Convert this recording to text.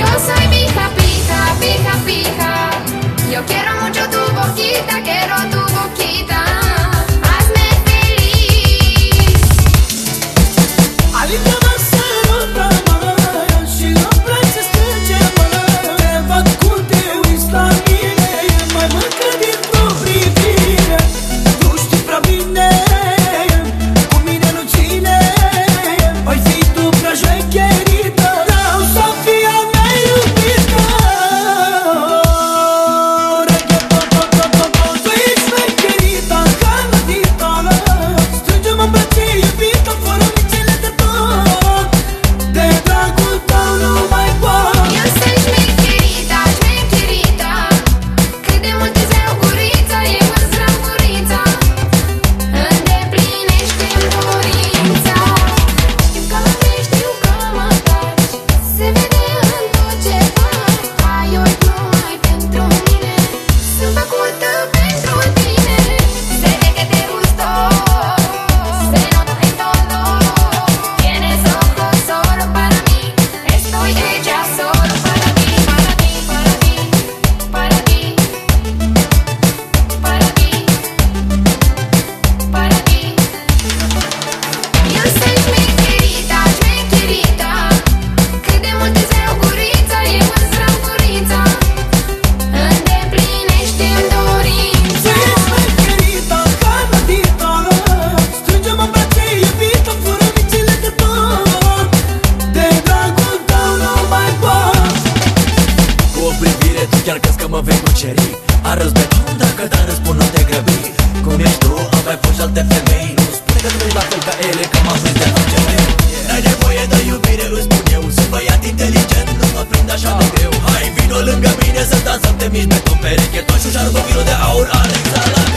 Yo soy pija, pija, pija, pija. Yo quiero mucho tu boquita, quiero tu boquita. Hazme feliz. Alită-mă sărută-mă și îmi place să strângem-mă. Te văd cum te uiți la mine, mai mă cred dintr-o privire. Tu știi prea bine, cu mine nu ține. Păi fi tu prea șmecherită, vreau să fii a mea iubită. Tu ești șmecherita, candidită. Strânge-mă în brațe, iubită, fără micile de tot. De dragul tău nu mai pot. Yo soy șmecherita, șmecherita. Cât de mult îți vreau gurița, eu îți vreau gurița. Îndeplinește-mi dorința. Știu că mă vrei, știu că mă taci. Se vede în tot ce faci. Ai ochi numai pentru mine. Sunt făcută pentru tine. Se ve que te gustó. Se nota en todo. Tienes ojos solo para mí. Estoy hecha solo para ti. Para ti, para ti. Para ti. Para ti. Para ti. Yo soy șmecherita, șmecherita. Cât de mult îți vreau gurița, eu îți vreau gurița. Îndeplinește-mi dorința. Tu ești șmecherita, candidită. Strânge-mă în brațe, iubită, fără micile de tot. De dragul tău nu mai pot. Cu o privire tu chiar crezi că mă vei cuceri. Arăți beton dacă te răspund nu te grăbi. Cum ești tu, am mai fost și alte femei. Nu spune că tu ești la fel ca ele, că m-am prins de altceva. N-ai nevoie de iubire, îți spun eu. Sunt băiat inteligent, nu mă prind așa de greu. Hai, vino lângă mine să dansăm de mici pe tu pereche. Tot și-o vinul de aur, Alex Ala.